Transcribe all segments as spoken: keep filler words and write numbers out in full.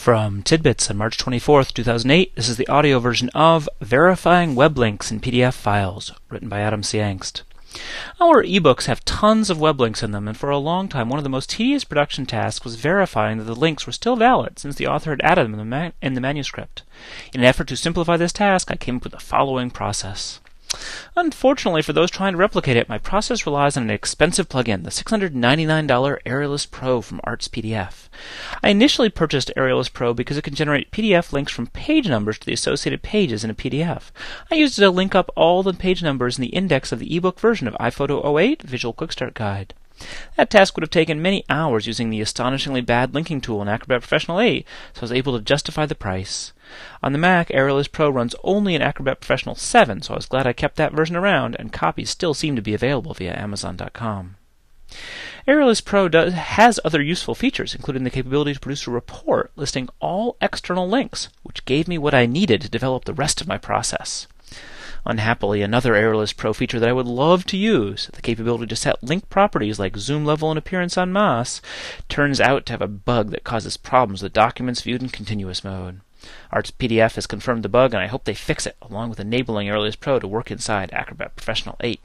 From Tidbits on March twenty-fourth, two thousand eight, this is the audio version of Verifying Web Links in P D F Files, written by Adam C. Engst. Our ebooks have tons of web links in them, and for a long time one of the most tedious production tasks was verifying that the links were still valid since the author had added them in the, ma- in the manuscript. In an effort to simplify this task, I came up with the following process. Unfortunately for those trying to replicate it, my process relies on an expensive plugin, the six hundred ninety-nine dollars Aerialist Pro from Arts P D F. I initially purchased Aerialist Pro because it can generate P D F links from page numbers to the associated pages in a P D F. I used it to link up all the page numbers in the index of the ebook version of iPhoto oh eight Visual Quick Start Guide. That task would have taken many hours using the astonishingly bad linking tool in Acrobat Professional eight, so I was able to justify the price. On the Mac, Aerialist Pro runs only in Acrobat Professional seven, so I was glad I kept that version around, and copies still seem to be available via Amazon dot com. Aerialist Pro does, has other useful features, including the capability to produce a report listing all external links, which gave me what I needed to develop the rest of my process. Unhappily, another Aerialist Pro feature that I would love to use, the capability to set link properties like zoom level and appearance en masse, turns out to have a bug that causes problems with documents viewed in continuous mode. Arts P D F has confirmed the bug, and I hope they fix it, along with enabling Aerialist Pro to work inside Acrobat Professional eight.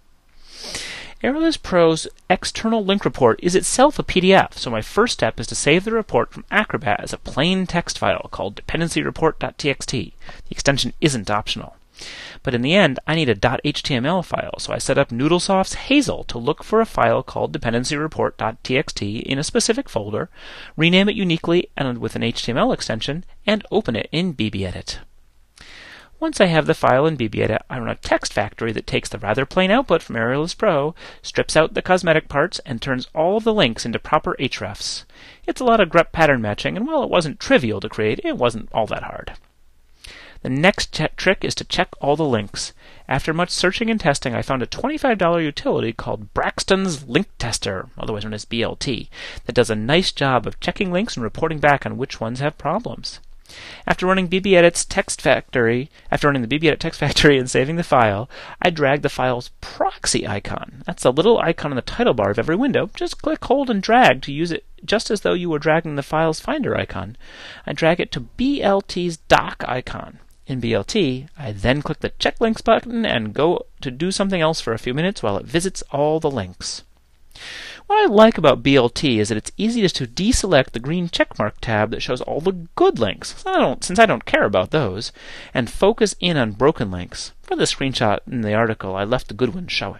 Aerialist Pro's external link report is itself a P D F, so my first step is to save the report from Acrobat as a plain text file called dependency report dot t x t. The extension isn't optional. But in the end, I need a .html file, so I set up Noodlesoft's Hazel to look for a file called dependency report dot t x t in a specific folder, rename it uniquely and with an H T M L extension, and open it in BBEdit. Once I have the file in BBEdit, I run a text factory that takes the rather plain output from Aerialist Pro, strips out the cosmetic parts, and turns all of the links into proper hrefs. It's a lot of grep pattern matching, and while it wasn't trivial to create, it wasn't all that hard. The next t- trick is to check all the links. After much searching and testing, I found a twenty-five dollars utility called Braxton's Link Tester, otherwise known as B L T, that does a nice job of checking links and reporting back on which ones have problems. After running BBEdit's text factory, after running the BBEdit text factory and saving the file, I drag the file's proxy icon. That's the little icon in the title bar of every window. Just click, hold, and drag to use it just as though you were dragging the file's finder icon. I drag it to B L T's dock icon. In B L T, I then click the Check Links button and go to do something else for a few minutes while it visits all the links. What I like about B L T is that it's easy just to deselect the green checkmark tab that shows all the good links, so I don't, since I don't care about those, and focus in on broken links. For the screenshot in the article, I left the good ones showing.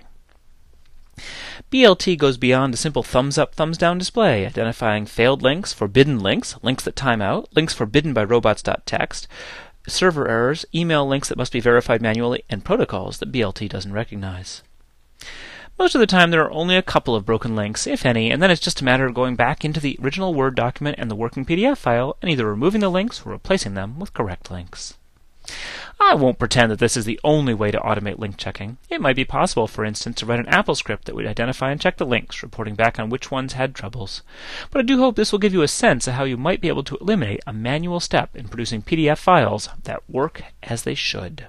B L T goes beyond a simple thumbs-up, thumbs-down display, identifying failed links, forbidden links, links that time out, links forbidden by robots.txt, server errors, email links that must be verified manually, and protocols that B L T doesn't recognize. Most of the time there are only a couple of broken links, if any, and then it's just a matter of going back into the original Word document and the working P D F file and either removing the links or replacing them with correct links. I won't pretend that this is the only way to automate link checking. It might be possible, for instance, to write an Apple script that would identify and check the links, reporting back on which ones had troubles. But I do hope this will give you a sense of how you might be able to eliminate a manual step in producing P D F files that work as they should.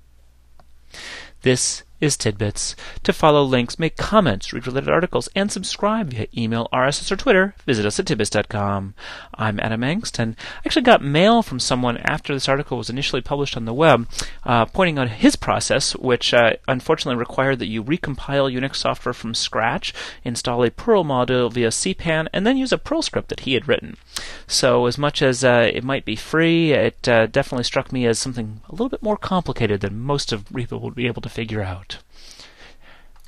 This is Tidbits. To follow links, make comments, read related articles, and subscribe via email, R S S, or Twitter, visit us at tidbits dot com. I'm Adam Engst, and I actually got mail from someone after this article was initially published on the web, uh, pointing out his process, which uh, unfortunately required that you recompile Unix software from scratch, install a Perl module via C PAN, and then use a Perl script that he had written. So as much as uh, it might be free, it uh, definitely struck me as something a little bit more complicated than most of people would be able to figure out.